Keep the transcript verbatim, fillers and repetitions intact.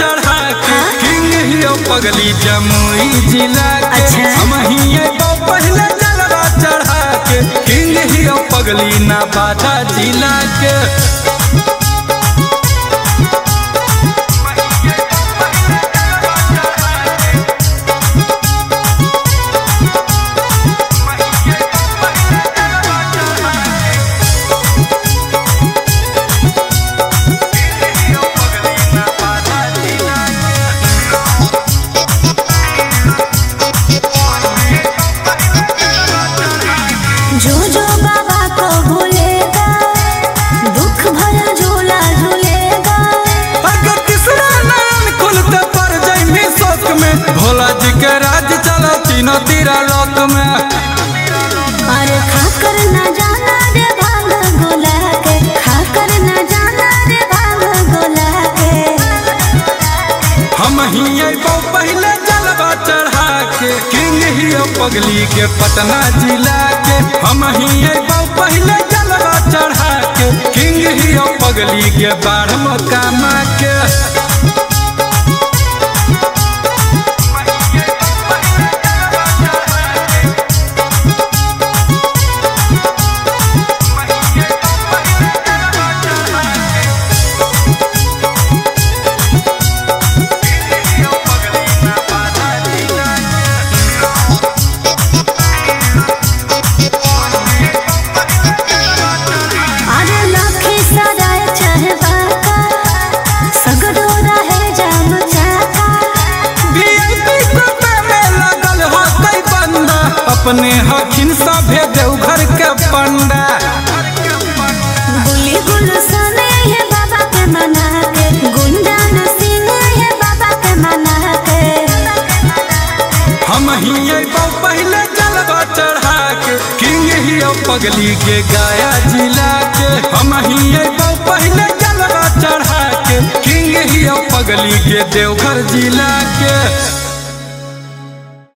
चढ़ा के किंग हियो पगली जमुई जिला के। हम हिये तो पहले जलवा चढ़ा के किंग हियो पगली नवादा जिला के। जो जो बाबा को भूलेगा दुख भरा झूला झूलेगा। अगर तीसरा नयन खुलते पर जैमी शोक में भोला जी के राज चलो तीनों तीरा लोक में। अरे खाकर न जाना रे भांग गोला के, खाकर न जाना रे भांग गोला के। हम हिये तो पहले जलवा चढ़ा के किंग हियो पगली के पटना जिला के। हम हिये तो पहले जलवा चढ़ा के किंग हियो पगली के बाढ़ मकामा के। अपने हखिन सभे देवघर के पंडा गुली गुलशन है बाबा के मना के, गुंजन सिंह है बाबा के मना के। हम हिये तो पहले जलवा चढ़ा के किंग हियो पगली के गया जिला के। हम हिये तो पहले जलवा चढ़ा के किंग हियो पगली के देवघर जिला के।